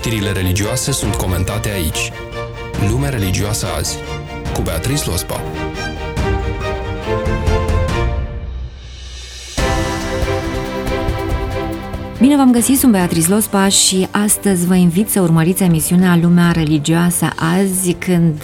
Știrile religioase sunt comentate aici. Lumea religioasă azi, cu Beatrice Lospa. Bine v-am găsit, sunt Beatrice Lospa și astăzi vă invit să urmăriți emisiunea Lumea religioasă azi, când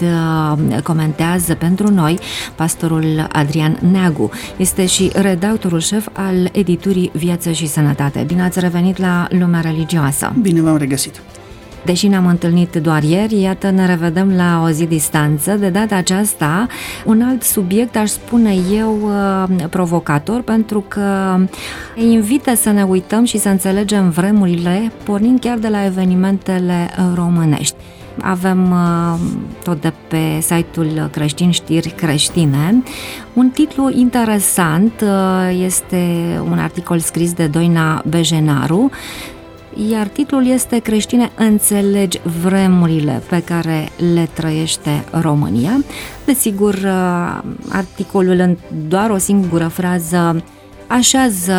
comentează pentru noi pastorul Adrian Neagu. Este și redactorul șef al editurii Viață și Sănătate. Bine ați revenit la Lumea religioasă! Bine v-am regăsit! Deși ne-am întâlnit doar ieri, iată, ne revedem la o zi distanță. De data aceasta, un alt subiect, aș spune eu, provocator, pentru că invită să ne uităm și să înțelegem vremurile, pornind chiar de la evenimentele românești. Avem tot de pe site-ul Creștin Știri Creștine un titlu interesant, este un articol scris de Doina Bejenaru, iar titlul este Creștine, înțelegi vremurile pe care le trăiește România. Desigur, articolul în doar o singură frază așează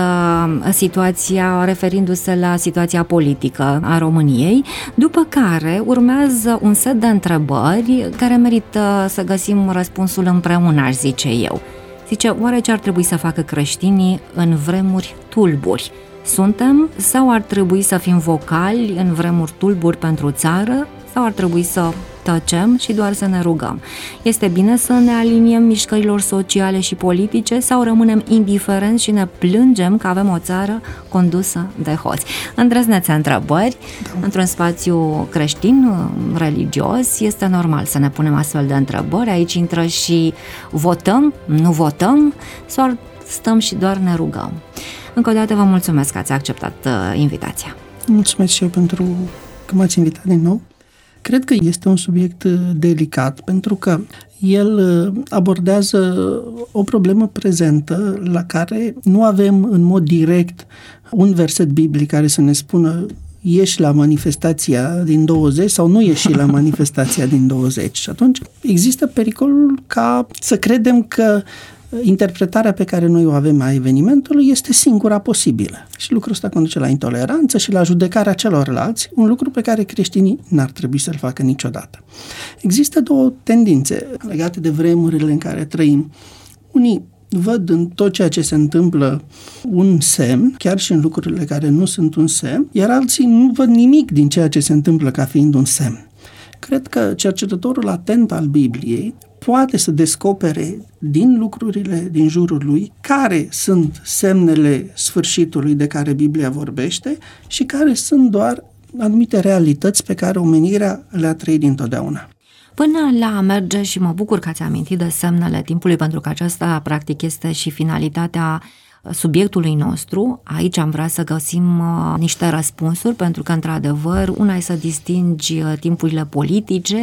situația, referindu-se la situația politică a României, după care urmează un set de întrebări care merită să găsim răspunsul împreună, aș zice eu. Zice, oare ce ar trebui să facă creștinii în vremuri tulburi? Suntem sau ar trebui să fim vocali în vremuri tulburi pentru țară sau ar trebui să tăcem și doar să ne rugăm? Este bine să ne aliniem mișcărilor sociale și politice sau rămânem indiferenți și ne plângem că avem o țară condusă de hoți? Îndrăznețe întrebări. Într-un spațiu creștin, religios, este normal să ne punem astfel de întrebări. Aici intră și votăm, nu votăm sau stăm și doar ne rugăm. Încă o dată vă mulțumesc că ați acceptat invitația. Mulțumesc și eu pentru că m-ați invitat din nou. Cred că este un subiect delicat, pentru că el abordează o problemă prezentă la care nu avem în mod direct un verset biblic care să ne spună ieși la manifestația din 20 sau nu ieși la manifestația din 20. Și atunci există pericolul ca să credem că interpretarea pe care noi o avem a evenimentului este singura posibilă. Și lucrul ăsta conduce la intoleranță și la judecarea celorlalți, un lucru pe care creștinii n-ar trebui să-l facă niciodată. Există două tendințe legate de vremurile în care trăim. Unii văd în tot ceea ce se întâmplă un semn, chiar și în lucrurile care nu sunt un semn, iar alții nu văd nimic din ceea ce se întâmplă ca fiind un semn. Cred că cercetătorul atent al Bibliei poate să descopere din lucrurile din jurul lui care sunt semnele sfârșitului de care Biblia vorbește și care sunt doar anumite realități pe care omenirea le-a trăit dintotdeauna. Până la a merge, și mă bucur că ați amintit de semnele timpului, pentru că aceasta practic este și finalitatea subiectului nostru. Aici am vrea să găsim niște răspunsuri, pentru că, într-adevăr, una e să distingi timpurile politice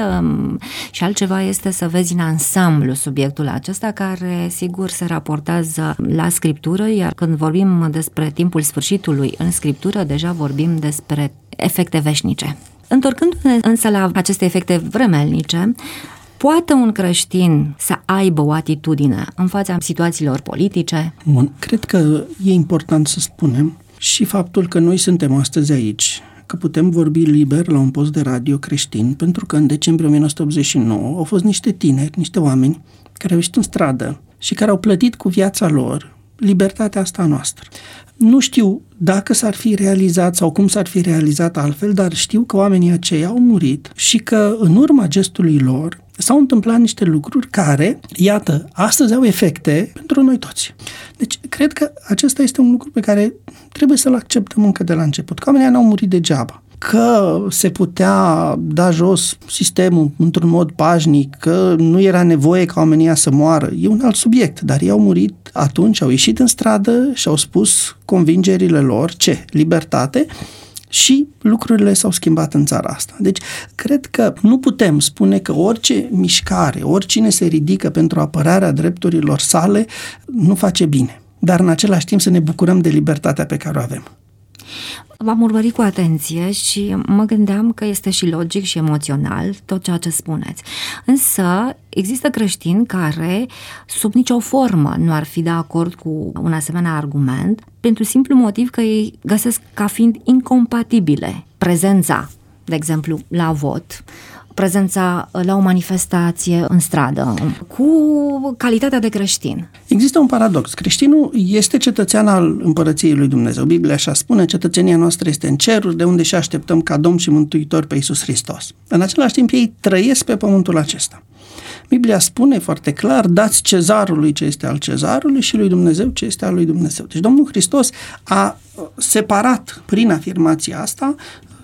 și altceva este să vezi în ansamblu subiectul acesta, care, sigur, se raportează la Scriptură, iar când vorbim despre timpul sfârșitului în Scriptură, deja vorbim despre efecte veșnice. Întorcându-ne însă la aceste efecte vremelnice, poate un creștin să aibă o atitudine în fața situațiilor politice? Bun, cred că e important să spunem și faptul că noi suntem astăzi aici, că putem vorbi liber la un post de radio creștin, pentru că în decembrie 1989 au fost niște tineri, niște oameni care au ieșit în stradă și care au plătit cu viața lor libertatea asta noastră. Nu știu dacă s-ar fi realizat sau cum s-ar fi realizat altfel, dar știu că oamenii aceia au murit și că în urma gestului lor s-au întâmplat niște lucruri care, iată, astăzi au efecte pentru noi toți. Deci, cred că acesta este un lucru pe care trebuie să-l acceptăm încă de la început, că oamenii n-au murit degeaba. Că se putea da jos sistemul într-un mod pașnic, că nu era nevoie ca oamenii să moară, e un alt subiect, dar ei au murit atunci, au ieșit în stradă și au spus convingerile lor, ce? Libertate, și lucrurile s-au schimbat în țara asta. Deci, cred că nu putem spune că orice mișcare, oricine se ridică pentru apărarea drepturilor sale, nu face bine. Dar în același timp să ne bucurăm de libertatea pe care o avem. V-am urmărit cu atenție și mă gândeam că este și logic și emoțional tot ceea ce spuneți. Însă există creștini care sub nicio formă nu ar fi de acord cu un asemenea argument, pentru simplu motiv că ei găsesc ca fiind incompatibile prezența de exemplu, la vot, prezența la o manifestație în stradă, cu calitatea de creștin. Există un paradox. Creștinul este cetățean al Împărăției lui Dumnezeu. Biblia așa spune, cetățenia noastră este în ceruri, de unde și așteptăm ca Domn și Mântuitor pe Iisus Hristos. În același timp, ei trăiesc pe pământul acesta. Biblia spune foarte clar, dați cezarului ce este al cezarului și lui Dumnezeu ce este al lui Dumnezeu. Deci Domnul Hristos a separat prin afirmația asta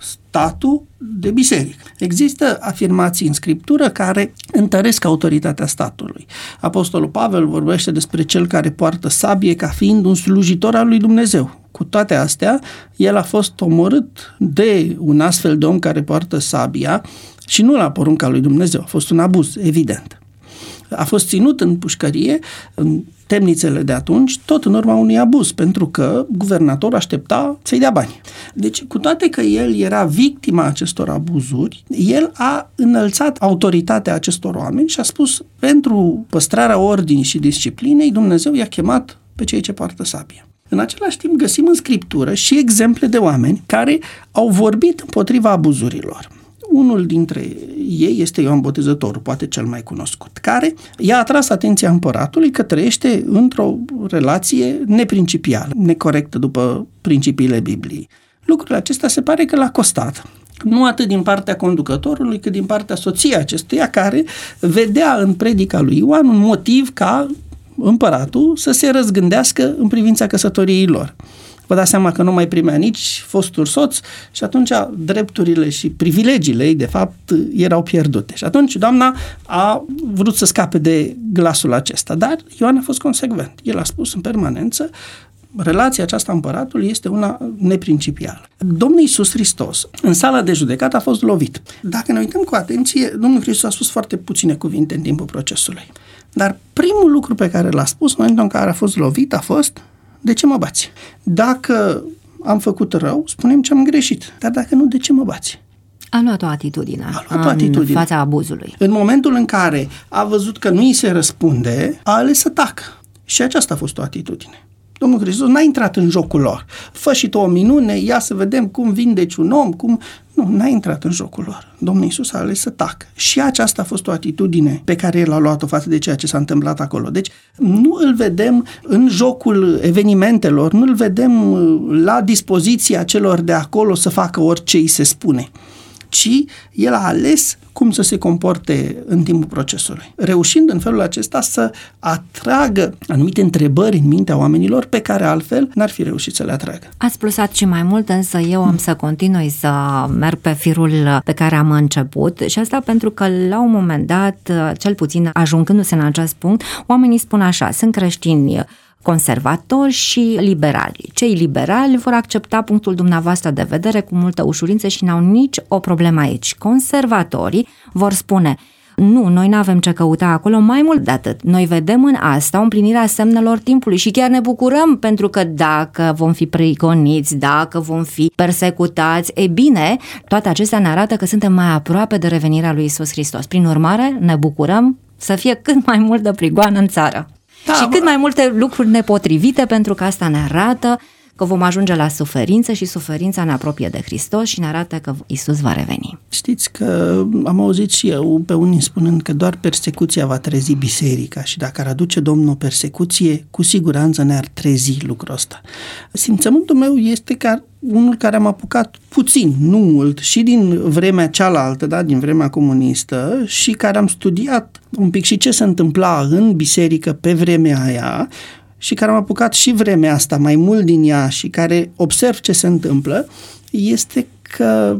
statul de biserică. Există afirmații în Scriptură care întăresc autoritatea statului. Apostolul Pavel vorbește despre cel care poartă sabie ca fiind un slujitor al lui Dumnezeu. Cu toate astea, el a fost omorât de un astfel de om care poartă sabia și nu la porunca lui Dumnezeu. A fost un abuz, evident. A fost ținut în pușcărie, în temnițele de atunci, tot în urma unui abuz, pentru că guvernatorul aștepta să-i dea bani. Deci, cu toate că el era victima acestor abuzuri, el a înălțat autoritatea acestor oameni și a spus, pentru păstrarea ordinii și disciplinei, Dumnezeu i-a chemat pe cei ce poartă sabie. În același timp, găsim în Scriptură și exemple de oameni care au vorbit împotriva abuzurilor. Unul dintre ei este Ioan Botezătorul, poate cel mai cunoscut, care i-a atras atenția împăratului că trăiește într-o relație neprincipială, necorectă după principiile Bibliei. Lucrurile acestea se pare că l-a costat. Nu atât din partea conducătorului, cât din partea soției acestuia, care vedea în predica lui Ioan un motiv ca împăratul să se răzgândească în privința căsătoriei lor. Vă dați seama că nu mai primea nici fostul soț și atunci drepturile și privilegiile ei, de fapt, erau pierdute. Și atunci doamna a vrut să scape de glasul acesta, dar Ioan a fost consecvent. El a spus în permanență, relația aceasta împăratului este una neprincipială. Domnul Iisus Hristos, în sala de judecată, a fost lovit. Dacă ne uităm cu atenție, Domnul Hristos a spus foarte puține cuvinte în timpul procesului. Dar primul lucru pe care l-a spus în momentul în care a fost lovit a fost: de ce mă bați? Dacă am făcut rău, spunem ce am greșit. Dar dacă nu, de ce mă bați? A luat o atitudine în fața abuzului. În momentul în care a văzut că nu îi se răspunde, a ales să tacă. Și aceasta a fost o atitudine. Domnul Hristos n-a intrat în jocul lor. Fă și tu o minune, ia să vedem cum vindeci un om, cum... Nu, n-a intrat în jocul lor. Domnul Iisus a ales să tacă. Și aceasta a fost o atitudine pe care el a luat-o față de ceea ce s-a întâmplat acolo. Deci nu îl vedem în jocul evenimentelor, nu îl vedem la dispoziția celor de acolo să facă orice îi se spune, ci el a ales cum să se comporte în timpul procesului, reușind în felul acesta să atragă anumite întrebări în mintea oamenilor pe care altfel n-ar fi reușit să le atragă. Ați plusat și mai mult, însă eu am să continui să merg pe firul pe care am început și asta pentru că la un moment dat, cel puțin ajungându-se în acest punct, oamenii spun așa, sunt creștini conservatori și liberali. Cei liberali vor accepta punctul dumneavoastră de vedere cu multă ușurință și n-au nici o problemă aici. Conservatorii vor spune: nu, noi n-avem ce căuta acolo, mai mult de atât. Noi vedem în asta o împlinire a semnelor timpului și chiar ne bucurăm pentru că dacă vom fi prigoniți, dacă vom fi persecutați, e bine, toate acestea ne arată că suntem mai aproape de revenirea lui Iisus Hristos. Prin urmare, ne bucurăm să fie cât mai multă prigoană în țară. Da, și cât mai multe lucruri nepotrivite, pentru că asta ne arată că vom ajunge la suferință și suferința ne apropie de Hristos și ne arată că Iisus va reveni. Știți că am auzit și eu pe unii spunând că doar persecuția va trezi biserica și dacă ar aduce Domnul o persecuție, cu siguranță ne-ar trezi lucrul ăsta. Simțământul meu este că unul care am apucat puțin, nu mult, și din vremea cealaltă, da, din vremea comunistă, și care am studiat un pic și ce se întâmpla în biserică pe vremea aia și care am apucat și vremea asta mai mult din ea și care observ ce se întâmplă, este că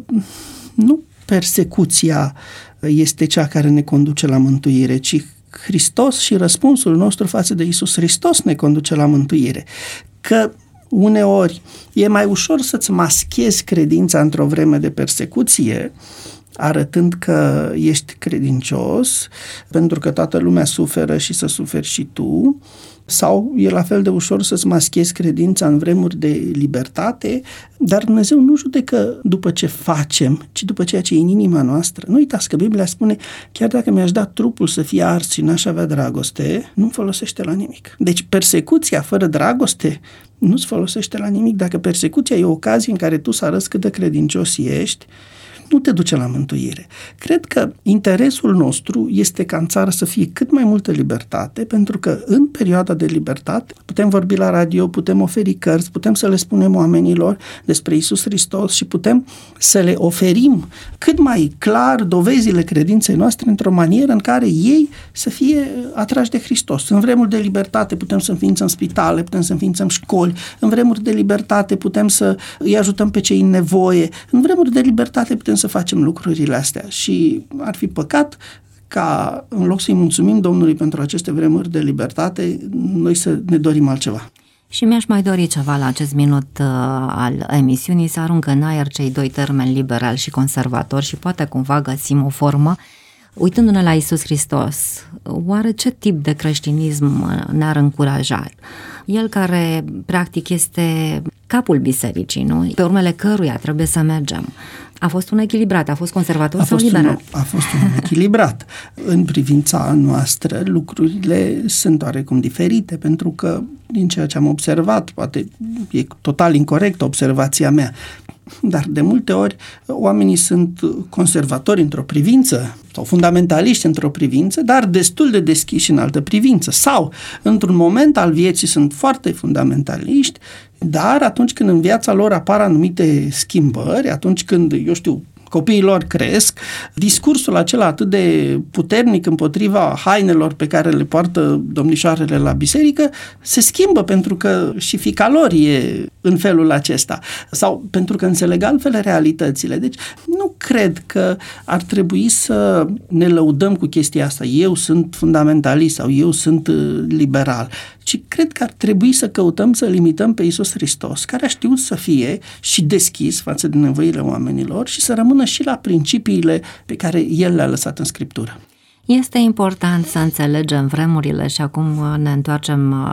nu persecuția este cea care ne conduce la mântuire, ci Hristos și răspunsul nostru față de Iisus Hristos ne conduce la mântuire. Că uneori e mai ușor să-ți maschezi credința într-o vreme de persecuție, arătând că ești credincios, pentru că toată lumea suferă și să suferi și tu, sau e la fel de ușor să-ți maschezi credința în vremuri de libertate, dar Dumnezeu nu judecă după ce facem, ci după ceea ce e în inima noastră. Nu uitați că Biblia spune, chiar dacă mi-aș da trupul să fie ars și n-aș avea dragoste, nu folosește la nimic. Deci persecuția fără dragoste nu-ți folosește la nimic. Dacă persecuția e o ocazie în care tu să arăți cât de credincios ești, nu te duce la mântuire. Cred că interesul nostru este ca în țară să fie cât mai multă libertate, pentru că în perioada de libertate putem vorbi la radio, putem oferi cărți, putem să le spunem oamenilor despre Iisus Hristos și putem să le oferim cât mai clar dovezile credinței noastre într-o manieră în care ei să fie atrași de Hristos. În vremuri de libertate putem să înființăm spitale, putem să înființăm școli, în vremuri de libertate putem să îi ajutăm pe cei în nevoie, în vremuri de libertate putem să facem lucrurile astea și ar fi păcat ca în loc să-i mulțumim Domnului pentru aceste vremuri de libertate, noi să ne dorim altceva. Și mi-aș mai dori ceva la acest minut al emisiunii, să aruncă în aer cei doi termeni, liberal și conservator, și poate cumva găsim o formă. Uitându-ne la Iisus Hristos, oare ce tip de creștinism ne-ar încuraja? El care practic este capul bisericii, nu? Pe urmele căruia trebuie să mergem. A fost un echilibrat, a fost conservator sau liberal? A fost un echilibrat. În privința noastră, lucrurile sunt oarecum diferite, pentru că, din ceea ce am observat, poate e total incorect observația mea, dar de multe ori oamenii sunt conservatori într-o privință sau fundamentaliști într-o privință, dar destul de deschiși în altă privință. Sau, într-un moment al vieții sunt foarte fundamentaliști, dar atunci când în viața lor apar anumite schimbări, atunci când, copiii lor cresc, discursul acela atât de puternic împotriva hainelor pe care le poartă domnișoarele la biserică se schimbă, pentru că și fiica lor e în felul acesta sau pentru că înțeleg altfel realitățile. Deci nu cred că ar trebui să ne lăudăm cu chestia asta. Eu sunt fundamentalist sau eu sunt liberal, ci cred că ar trebui să căutăm să limităm pe Iisus Hristos, care a știut să fie și deschis față de nevoile oamenilor și să rămână și la principiile pe care El le-a lăsat în Scriptură. Este important să înțelegem vremurile și acum ne întoarcem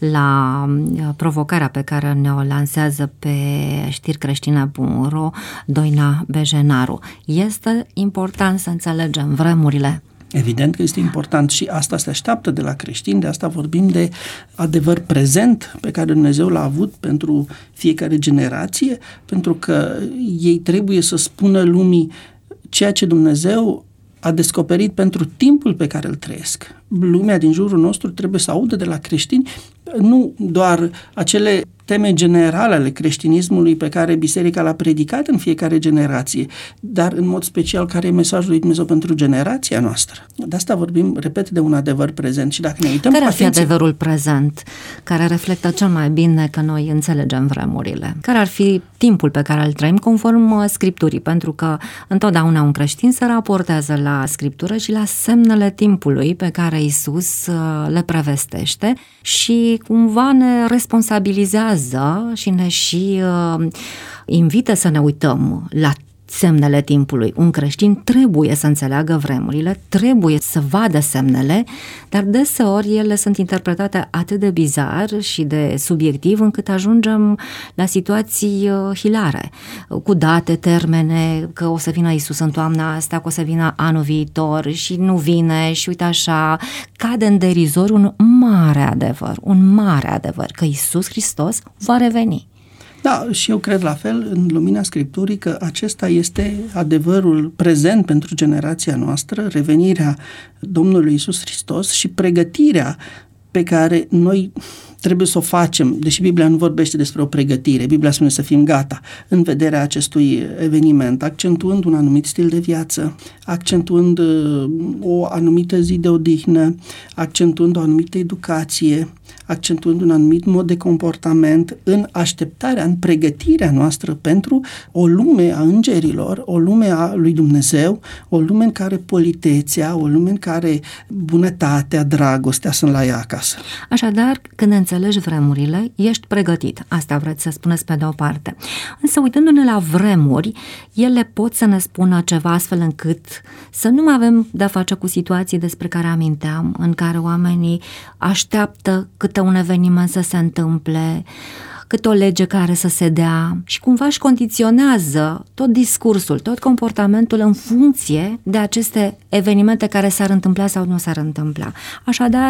la provocarea pe care ne-o lansează pe știricreștine.ro Doina Bejenaru. Este important să înțelegem vremurile. Evident că este important și asta se așteaptă de la creștini, de asta vorbim de adevăr prezent pe care Dumnezeu l-a avut pentru fiecare generație, pentru că ei trebuie să spună lumii ceea ce Dumnezeu a descoperit pentru timpul pe care îl trăiesc. Lumea din jurul nostru trebuie să audă de la creștini nu doar acele teme generale ale creștinismului pe care biserica l-a predicat în fiecare generație, dar în mod special care e mesajul lui Dumnezeu pentru generația noastră. De asta vorbim, repet, de un adevăr prezent și dacă ne uităm care ar fi adevărul prezent care reflectă cel mai bine că noi înțelegem vremurile? Care ar fi timpul pe care îl trăim conform Scripturii? Pentru că întotdeauna un creștin se raportează la Scriptură și la semnele timpului pe care Iisus le prevestește și cumva ne responsabilizează și ne și invită să ne uităm la semnele timpului. Un creștin trebuie să înțeleagă vremurile, trebuie să vadă semnele, dar deseori ele sunt interpretate atât de bizar și de subiectiv încât ajungem la situații hilare, cu date, termene, că o să vină Iisus în toamna asta, că o să vină anul viitor și nu vine și uite așa, cade în derizor un mare adevăr, că Iisus Hristos va reveni. Da, și eu cred la fel, în lumina Scripturii, că acesta este adevărul prezent pentru generația noastră, revenirea Domnului Iisus Hristos și pregătirea pe care noi trebuie să o facem, deși Biblia nu vorbește despre o pregătire, Biblia spune să fim gata în vederea acestui eveniment, accentuând un anumit stil de viață, accentuând o anumită zi de odihnă, accentuând o anumită educație, accentuând un anumit mod de comportament în așteptarea, în pregătirea noastră pentru o lume a îngerilor, o lume a lui Dumnezeu, o lume în care politețea, o lume în care bunătatea, dragostea sunt la ea acasă. Așadar, când înțelegi vremurile, ești pregătit. Asta vreți să spuneți pe de o parte. Însă, uitându-ne la vremuri, ele pot să ne spună ceva astfel încât să nu mai avem de-a face cu situații despre care aminteam, în care oamenii așteaptă câte un eveniment să se întâmple, câte o lege care să se dea și cumva își condiționează tot discursul, tot comportamentul în funcție de aceste evenimente care s-ar întâmpla sau nu s-ar întâmpla. Așadar,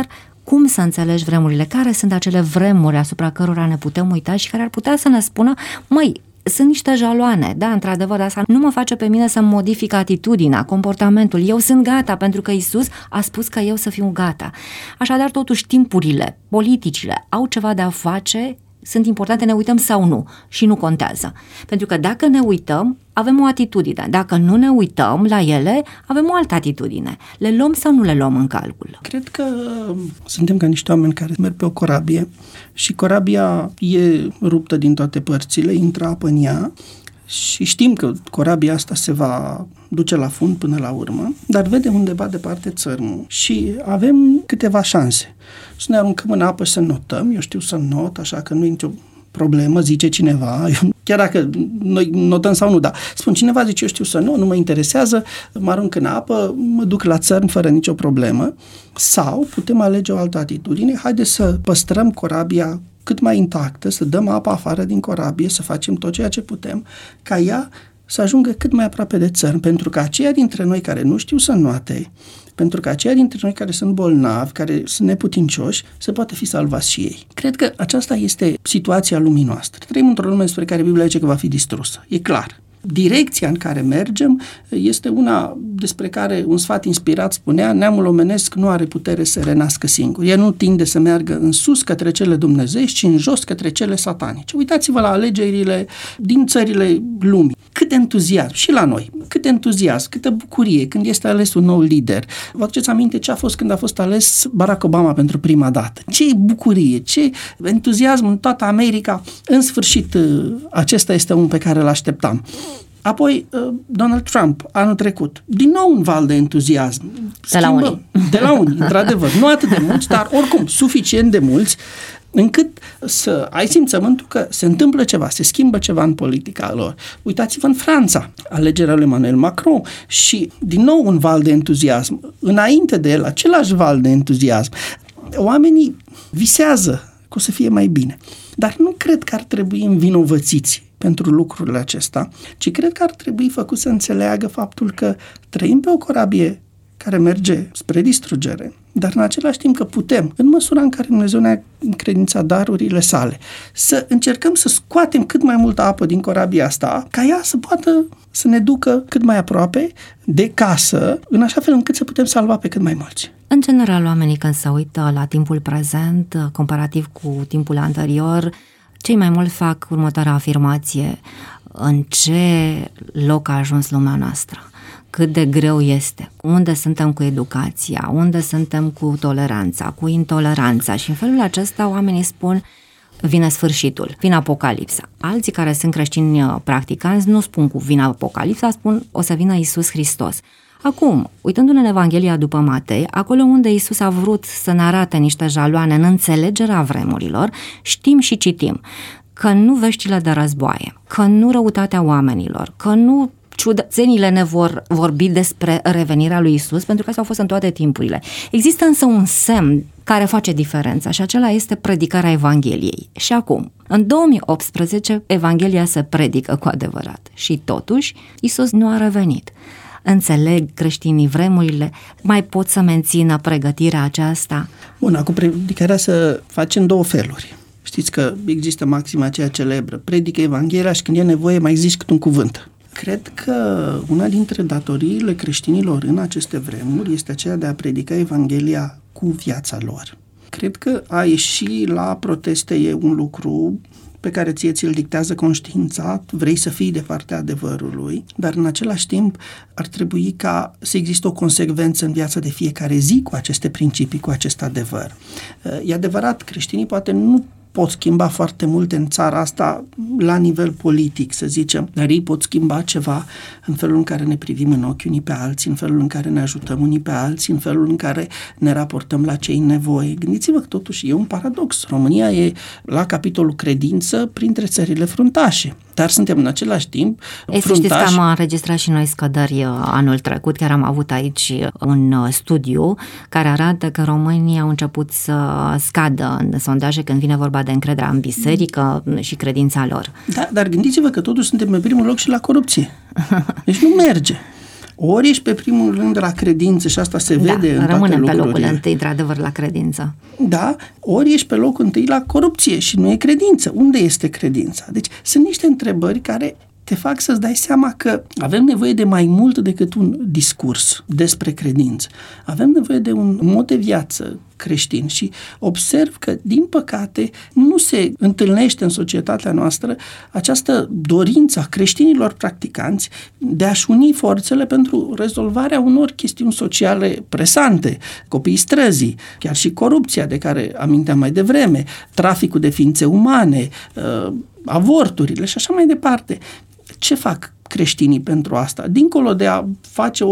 cum să înțelegi vremurile, care sunt acele vremuri asupra cărora ne putem uita și care ar putea să ne spună, măi, sunt niște jaloane, da, într-adevăr, asta nu mă face pe mine să modific atitudinea, comportamentul. Eu sunt gata pentru că Iisus a spus că eu să fiu gata. Așadar, totuși, timpurile, politicile au ceva de a face, sunt importante, ne uităm sau nu și nu contează. Pentru că dacă ne uităm, avem o atitudine. Dacă nu ne uităm la ele, avem o altă atitudine. Le luăm sau nu le luăm în calcul? Cred că suntem ca niște oameni care merg pe o corabie și corabia e ruptă din toate părțile, intră apă în ea și știm că corabia asta se va duce la fund până la urmă, dar vedem undeva departe țărmul și avem câteva șanse. Să ne aruncăm în apă și să notăm. Eu știu să not, așa că nu e nicio problemă, zice cineva, chiar dacă noi notăm sau nu, dar spun cineva, zice, eu știu să nu mă interesează, mă arunc în apă, mă duc la țărm fără nicio problemă. Sau putem alege o altă atitudine, haide să păstrăm corabia cât mai intactă, să dăm apa afară din corabie, să facem tot ceea ce putem, ca ea să ajungă cât mai aproape de țărm, pentru că aceia dintre noi care nu știu să înoate, pentru că aceia dintre noi care sunt bolnavi, care sunt neputincioși, să poată fi salvați și ei. Cred că aceasta este situația lumii noastre. Trăim într-o lume spre care Biblia zice că va fi distrusă. E clar. Direcția în care mergem este una despre care un sfat inspirat spunea: neamul omenesc nu are putere să renască singur. El nu tinde să meargă în sus către cele dumnezeiești, ci în jos către cele satanice. Uitați-vă la alegerile din țările lumii. Cât de entuziasm, și la noi, cât de entuziasm, câtă bucurie când este ales un nou lider. Vă aduceți aminte ce a fost când a fost ales Barack Obama pentru prima dată? Ce bucurie, ce entuziasm în toată America. În sfârșit, acesta este unul pe care îl așteptam. Apoi, Donald Trump, anul trecut, din nou un val de entuziasm. De la unii, într-adevăr. Nu atât de mulți, dar oricum suficient de mulți, încât să ai simțământul că se întâmplă ceva, se schimbă ceva în politica lor. Uitați-vă în Franța, alegerea lui Emmanuel Macron și din nou un val de entuziasm. Înainte de el, același val de entuziasm. Oamenii visează că o să fie mai bine. Dar nu cred că ar trebui învinovățiți pentru lucrurile acestea, ci cred că ar trebui făcut să înțeleagă faptul că trăim pe o corabie care merge spre distrugere, dar în același timp că putem, în măsura în care Dumnezeu ne-a încredințat darurile sale, să încercăm să scoatem cât mai multă apă din corabia asta, ca ea să poată să ne ducă cât mai aproape de casă, în așa fel încât să putem salva pe cât mai mulți. În general, oamenii când se uită la timpul prezent, comparativ cu timpul anterior, cei mai mult fac următoarea afirmație: în ce loc a ajuns lumea noastră? Cât de greu este? Unde suntem cu educația? Unde suntem cu toleranța, cu intoleranța? Și în felul acesta oamenii spun: vine sfârșitul, vine apocalipsa. Alții care sunt creștini practicanți nu spun cu vine apocalipsa, spun o să vină Iisus Hristos. Acum, uitându-ne în Evanghelia după Matei, acolo unde Iisus a vrut să ne arate niște jaloane în înțelegerea vremurilor, știm și citim că nu veștile de războaie, că nu răutatea oamenilor, că nu ciudățenile ne vor vorbi despre revenirea lui Iisus, pentru că astea au fost în toate timpurile. Există însă un semn care face diferența și acela este predicarea Evangheliei. Și acum, în 2018, Evanghelia se predică cu adevărat și totuși Iisus nu a revenit. Înțeleg creștinii vremurile, mai pot să mențină pregătirea aceasta? Bun, acum predicarea să face în două feluri. Știți că există maxima aceea celebră: predică Evanghelia și când e nevoie mai zici cât un cuvânt. Cred că una dintre datoriile creștinilor în aceste vremuri este aceea de a predica Evanghelia cu viața lor. Cred că a ieși la proteste e un lucru pe care ție ți-l dictează conștiința, vrei să fii de partea adevărului, dar în același timp ar trebui ca să existe o consecvență în viața de fiecare zi cu aceste principii, cu acest adevăr. E adevărat, creștinii poate nu pot schimba foarte multe în țara asta la nivel politic, să zicem, dar ei pot schimba ceva în felul în care ne privim în ochi unii pe alții, în felul în care ne ajutăm unii pe alții, în felul în care ne raportăm la cei în nevoie. Gândiți-vă că totuși e un paradox. România e la capitolul credință printre țările fruntașe, dar suntem în același timp fruntași. Știți că am înregistrat și noi scăderi anul trecut, chiar am avut aici un studiu care arată că românii au început să scadă în sondaje când vine vorba de încrederea în biserică și credința lor. Da, dar gândiți-vă că totuși suntem pe primul loc și la corupție. Deci nu merge. ori ești pe primul rând la credință și asta se vede în toate lucrurile. Rămânem pe locul întâi, într-adevăr, la credință. Da, ori ești pe locul întâi la corupție și nu e credință. Unde este credința? Deci sunt niște întrebări care te fac să-ți dai seama că avem nevoie de mai mult decât un discurs despre credință. Avem nevoie de un mod de viață creștin și observ că, din păcate, nu se întâlnește în societatea noastră această dorință a creștinilor practicanți de a-și uni forțele pentru rezolvarea unor chestiuni sociale presante, copiii străzii, chiar și corupția de care aminteam mai devreme, traficul de ființe umane, avorturile și așa mai departe. Ce fac creștinii pentru asta? Dincolo de a face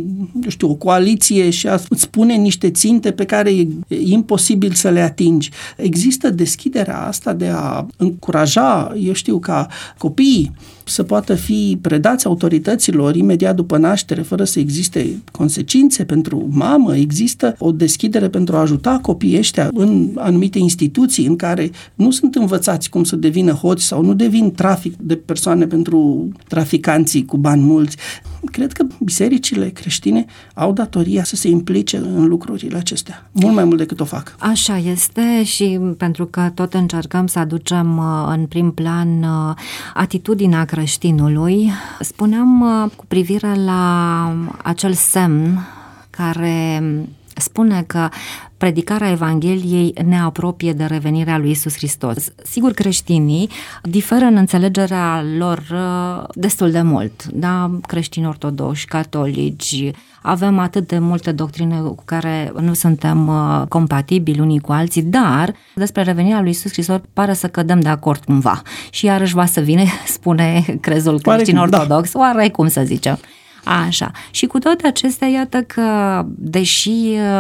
o coaliție și a spune niște ținte pe care e imposibil să le atingi. Există deschiderea asta de a încuraja, ca copiii să poată fi predați autorităților imediat după naștere, fără să existe consecințe pentru mamă. Există o deschidere pentru a ajuta copiii ăștia în anumite instituții în care nu sunt învățați cum să devină hoți sau nu devin trafic de persoane pentru traficanții cu bani mulți. Cred că bisericile creștine au datoria să se implice în lucrurile acestea, mult mai mult decât o fac. Așa este și pentru că tot încercăm să aducem în prim plan atitudinea creștinului, spuneam cu privire la acel semn care spune că predicarea Evangheliei ne apropie de revenirea lui Iisus Hristos. Sigur, creștinii diferă în înțelegerea lor destul de mult, da? Creștini ortodoxi, catolici, avem atât de multe doctrine cu care nu suntem compatibili unii cu alții, dar despre revenirea lui Iisus Hristos pare să cădem de acord cumva. Și iarăși va să vine, spune crezul creștin ortodox, oarecum să zicem. Așa. Și cu toate acestea, iată că, deși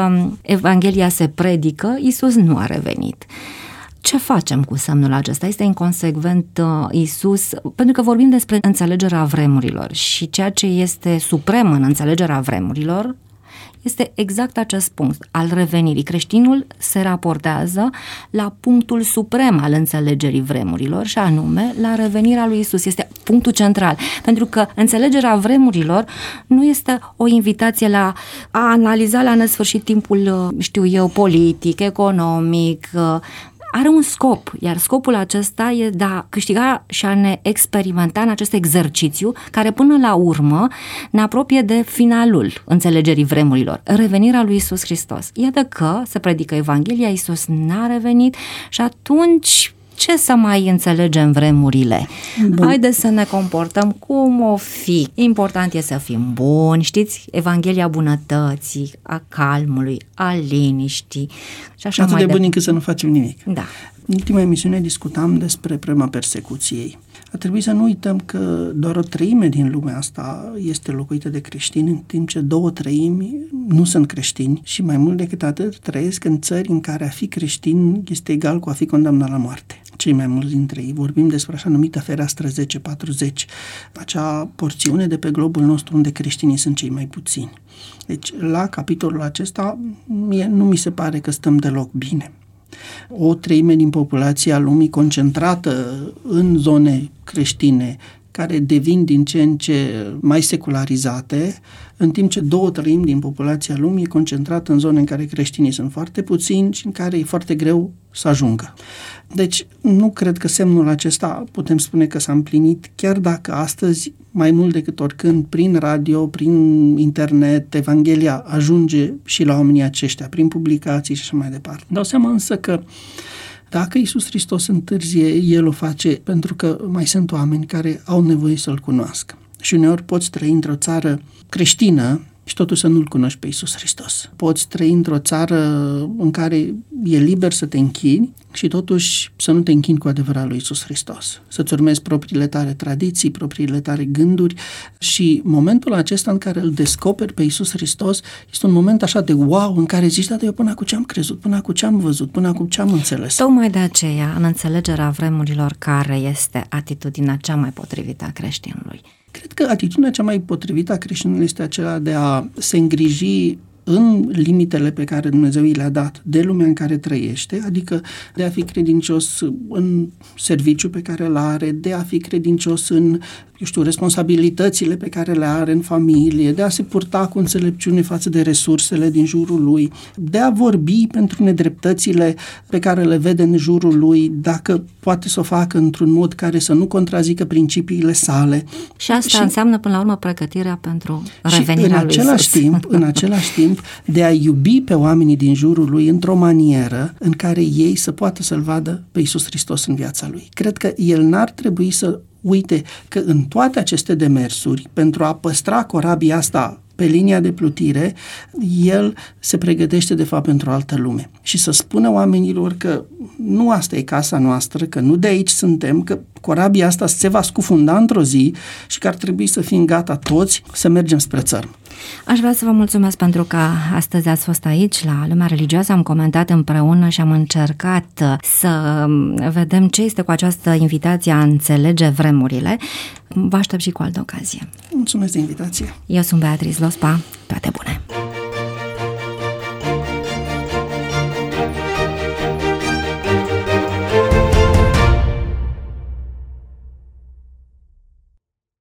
Evanghelia se predică, Iisus nu a revenit. Ce facem cu semnul acesta? Este inconsecvent Iisus? Pentru că vorbim despre înțelegerea vremurilor și ceea ce este suprem în înțelegerea vremurilor este exact acest punct al revenirii. Creștinul se raportează la punctul suprem al înțelegerii vremurilor și anume la revenirea lui Iisus. Este punctul central, pentru că înțelegerea vremurilor nu este o invitație la a analiza la nesfârșit timpul, politic, economic. Are un scop, iar scopul acesta e de a câștiga și a ne experimenta în acest exercițiu care până la urmă ne apropie de finalul înțelegerii vremurilor, revenirea lui Iisus Hristos. Iată că se predică Evanghelia, Iisus n-a revenit și atunci ce să mai înțelegem vremurile? Bun. Haideți să ne comportăm cum o fi. Important e să fim buni, știți? Evanghelia bunătății, a calmului, a liniștii și așa atât mai de buni încât să nu facem nimic. Da. În ultima emisiune discutam despre problema persecuției. A trebuit să nu uităm că doar o treime din lumea asta este locuită de creștini, în timp ce 2/3 nu sunt creștini și mai mult decât atât trăiesc în țări în care a fi creștin este egal cu a fi condamnat la moarte. Cei mai mulți dintre ei. Vorbim despre așa numită fereastră 10-40, acea porțiune de pe globul nostru unde creștinii sunt cei mai puțini. Deci, la capitolul acesta, nu mi se pare că stăm deloc bine. 1/3 din populația lumii concentrată în zone creștine care devin din ce în ce mai secularizate, în timp ce 2/3 din populația lumii e concentrată în zone în care creștinii sunt foarte puțini și în care e foarte greu să ajungă. Deci nu cred că semnul acesta putem spune că s-a împlinit, chiar dacă astăzi, mai mult decât oricând, prin radio, prin internet, Evanghelia ajunge și la oamenii aceștia, prin publicații și așa mai departe. Dau seama însă că dacă Iisus Hristos întârzie, El o face pentru că mai sunt oameni care au nevoie să-L cunoască. Și uneori poți trăi într-o țară creștină și totuși să nu-L cunoști pe Iisus Hristos. Poți trăi într-o țară în care e liber să te închini și totuși să nu te închini cu adevărat lui Iisus Hristos. Să-ți urmezi propriile tale tradiții, propriile tale gânduri și momentul acesta în care îl descoperi pe Iisus Hristos este un moment așa de wow, în care zici, da, eu până acum ce am crezut, până acum ce am văzut, până acum ce am înțeles. Tocmai de aceea, în înțelegerea vremurilor, care este atitudinea cea mai potrivită a creștinului? Cred că atitudinea cea mai potrivită a creștinului este aceea de a se îngriji în limitele pe care Dumnezeu i le-a dat de lumea în care trăiește, adică de a fi credincios în serviciul pe care îl are, de a fi credincios în, responsabilitățile pe care le are în familie, de a se purta cu înțelepciune față de resursele din jurul lui, de a vorbi pentru nedreptățile pe care le vede în jurul lui, dacă poate să o facă într-un mod care să nu contrazică principiile sale. Și asta înseamnă, până la urmă, pregătirea pentru revenirea lui Iisus. În același timp, de a iubi pe oamenii din jurul lui într-o manieră în care ei să poată să-L vadă pe Iisus Hristos în viața lui. Cred că el n-ar trebui să uite că în toate aceste demersuri, pentru a păstra corabia asta pe linia de plutire, el se pregătește de fapt pentru o altă lume. Și să spună oamenilor că nu asta e casa noastră, că nu de aici suntem, că corabia asta se va scufunda într-o zi și că ar trebui să fim gata toți să mergem spre țărm. Aș vrea să vă mulțumesc pentru că astăzi ați fost aici la Lumea Religioasă, am comentat împreună și am încercat să vedem ce este cu această invitație a înțelege vremurile. Vă aștept și cu altă ocazie. Mulțumesc de invitație. Eu sunt Beatrice Lospa, toate bune!